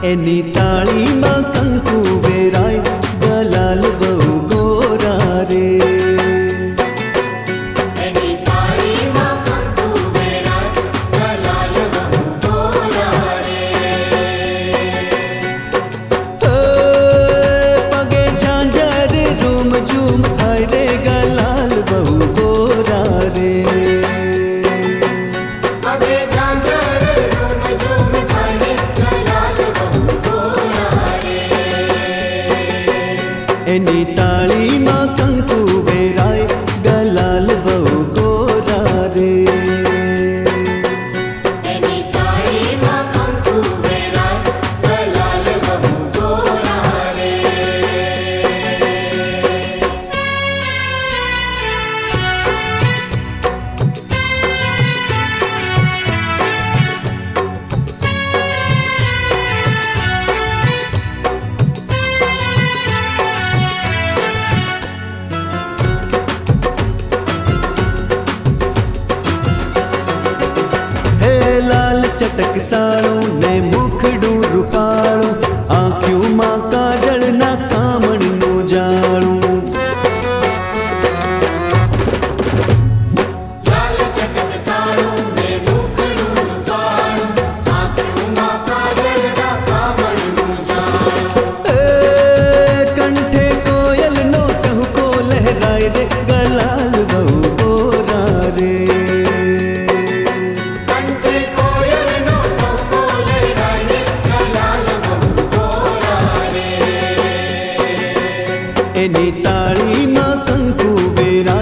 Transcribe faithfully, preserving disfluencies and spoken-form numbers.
Any ताली मां कंकु वेराय गलाल बहु गोरा रे। एनी ताली मां कंकु वेराय गलाल बहु गोरा रे। पगे झांझर झूम झूम थाय रे गलाल बहु गोरा रे। पगे झांझर झूम झूम थाय रे गलाल बहु गोरा रे। एनी ताली मां कंकु वेराय गलाल बहु गोरा रे। एनी ताली मां कंकु वेराय गलाल बहु गोरा रे। हे लाल चटक साड़ो ने मुखड़ू रूपाळो आँखियों मां काजल ना कामण नो जाळो। लाल चटक साड़ो ने मुखड़ू रूपाळो आँखियों मां काजल ना कामण नो जाळो। ए कंठे कोयल नो चहुको लहराय रे गलाल बहु गोरा रे। कंठे कोयल नो चहुको लहराय रे गलाल बहु गोरा रे। एनी ताली मां कंकु वेरा